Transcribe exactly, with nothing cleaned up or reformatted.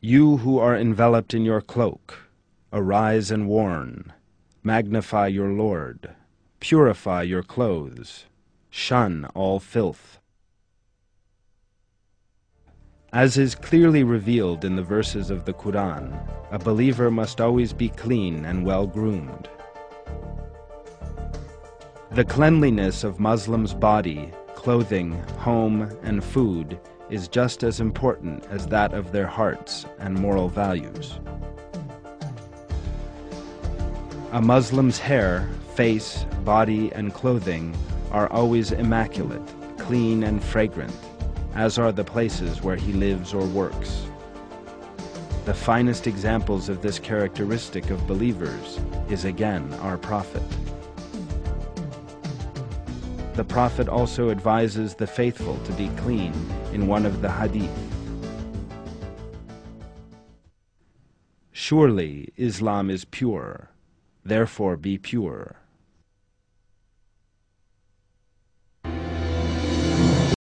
You who are enveloped in your cloak, arise and warn, magnify your Lord, purify your clothes, shun all filth. As is clearly revealed in the verses of the Quran, a believer must always be clean and well-groomed. The cleanliness of Muslims' body, clothing, home, and food is just as important as that of their hearts and moral values. A Muslim's hair, face, body, and clothing are always immaculate, clean, and fragrant, as are the places where he lives or works. The finest examples of this characteristic of believers is again our Prophet. The Prophet also advises the faithful to be clean in one of the hadith. Surely Islam is pure, therefore be pure.